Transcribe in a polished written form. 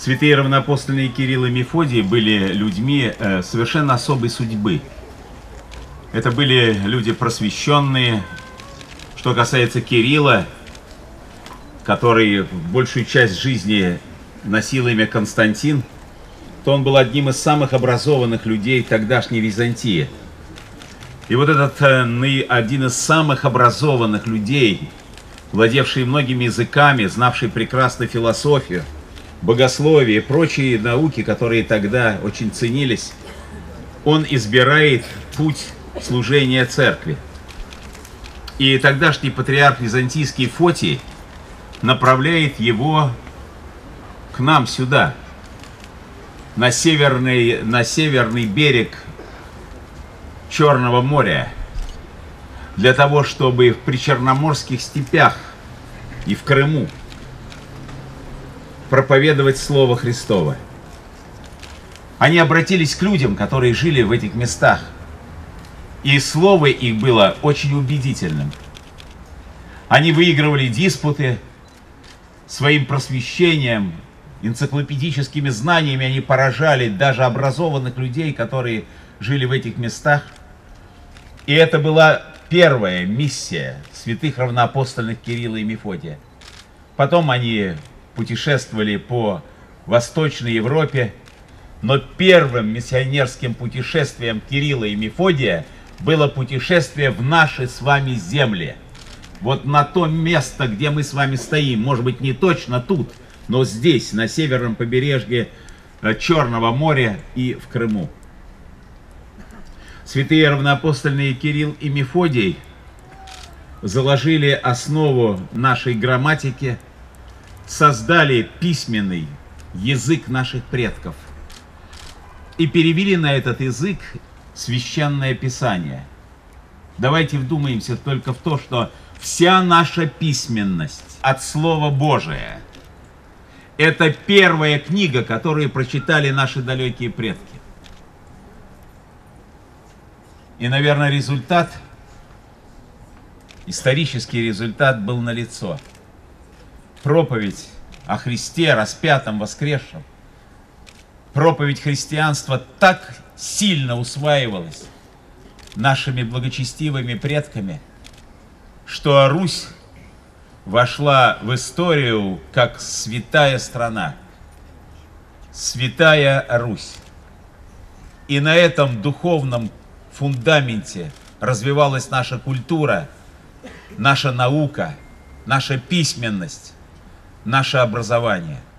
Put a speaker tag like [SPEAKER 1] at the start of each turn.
[SPEAKER 1] Святые равноапостольные Кирилл и Мефодий были людьми совершенно особой судьбы. Это были люди просвещенные. Что касается Кирилла, который большую часть жизни носил имя Константин, то он был одним из самых образованных людей тогдашней Византии. И вот этот один из самых образованных людей, владевший многими языками, знавший прекрасно философию, богословие и прочие науки, которые тогда очень ценились, он избирает путь служения церкви. И тогдашний патриарх византийский Фотий направляет его к нам сюда, на северный берег Черного моря, для того, чтобы в причерноморских степях и в Крыму проповедовать Слово Христово. Они обратились к людям, которые жили в этих местах, и слово их было очень убедительным. Они выигрывали диспуты своим просвещением, энциклопедическими знаниями, они поражали даже образованных людей, которые жили в этих местах. И это была первая миссия святых равноапостольных Кирилла и Мефодия. Потом они путешествовали по Восточной Европе, но первым миссионерским путешествием Кирилла и Мефодия было путешествие в наши с вами земли. Вот на то место, где мы с вами стоим, может быть не точно тут, но здесь, на северном побережье Черного моря и в Крыму. Святые равноапостольные Кирилл и Мефодий заложили основу нашей грамматики, создали письменный язык наших предков и перевели на этот язык Священное Писание. Давайте вдумаемся только в то, что вся наша письменность от Слова Божия – это первая книга, которую прочитали наши далекие предки. И, наверное, исторический результат был налицо. Проповедь о Христе, распятом, воскресшем, проповедь христианства так сильно усваивалась нашими благочестивыми предками, что Русь вошла в историю как святая страна, святая Русь. И на этом духовном фундаменте развивалась наша культура, наша наука, наша письменность, наше образование.